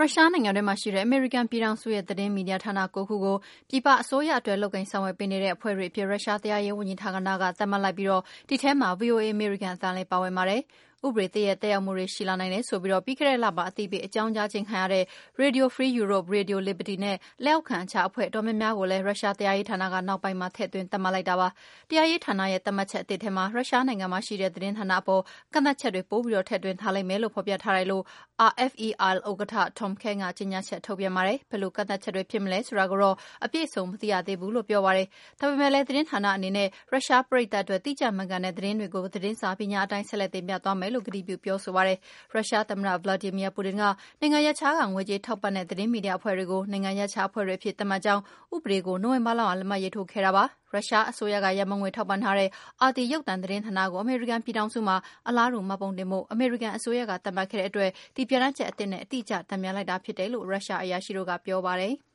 ရုရှားနိုင်ငံထဲမှာရှိတဲ့အမေရိကန်ပြည်ထောင်စုရဲ့သတင်းမီဒီယာဌာန9ခုကိုပြည်ပအစိုးရအတွက်လုပ်ကိုင်ဆောင်ရွက်ပေးနေတဲ့အဖွဲ့တွေအဖြစ်ရုရှားတရားရေးဝန်ကြီးဌာနကသတ်မှတ်လိုက်ပြီးဒီထဲမှာ VOA အမေရိကန်အသံလည်းပါဝင်ပါတယ်။ဥပဒေသစ်ရဲ့သက်ရောက်မှုတွေရှိလာနိုင်တယ်ဆိုပြီးပြီးခဲ့တဲ့လမှာအသိပေးအကြောင်းကြားခြင်းခံရတဲ့ Radio Free Europe, Radio Liberty နဲ့လက်အောက်ခံအခြားအဖွဲ့အတော်များများကိုလည်းရုရှားတရားရေးဌာနကနောက်ပိုင်းမှာထည့်သွင်းသတ်မှတ်လိုက်တာပါ။တရားရေးဌာနရဲ့သတ်မှတ်ချက်အသစ်ထဲမှာရုရှားနိုင်ငံမှာရှိတဲ့သတင်းဌာနအပေါ်ကန့်သတ်ချက်တွေပိုပြီးထည့်သွင်းထားလိမ့်မယ်လို့ဖော်ပြထားတယ်လို့ RFE/RL ဥက္ကဋ္ဌ Tom Kenn ကကြေညာချက်ထုတ်ပြန်ပါတယ်။ဘယ်လိုကန့်သတ်ချက်တွေဖြစ်မလဲဆိုတာကိုတော့အပြည့်အစုံမသိရသေးဘူးလို့ပြောပါတယ်။ဒါပေမဲ့လည်းသတင်းဌာနအနေနဲ့ရုရှားပရိသတ်အတွက်တိကျမှန်ကန်တဲ့သတင်းတွေကိုသတင်းစာပညာအတိုင်းဆက်လက်တင်ပြသွားမယ်လို့ကတိပြုပြောဆိုပါတယ်။ရုရှားသမ္မတ Vladimir Putin ကနိုင်ငံရပ်ခြားကငွေကြေးထောက်ပံ့တဲ့သတင်းမီဒီယာအဖွဲ့တွေကိုနိုင်ငံရပ်ခြားအဖွဲ့တွေအဖြစ်သတ်မှတ်ကြောင်းဥပဒေကိုနိုဝင်ဘာလမှာလက်မှတ်ရေးထိုးခဲ့တာပါ။ရုရှားအစိုးရကရန်ပုံငွေထောက်ပံ့ထားတဲ့ RT ရုပ်သံသတင်းဌာနကိုအမေရိကန်ပြည်ထောင်စုမှာအလားတူမှတ်ပုံတင်ဖို့အမေရိကန်အစိုးရကသတ်မှတ်ခဲ့တဲ့အတွက်ဒီပြဋ္ဌာန်းချက်အသစ်နဲ့အတိအကျတန်ပြန်လိုက်တာဖြစ်တယ်လို့ရုရှားအရာရှိတို့ကပြောပါတယ်။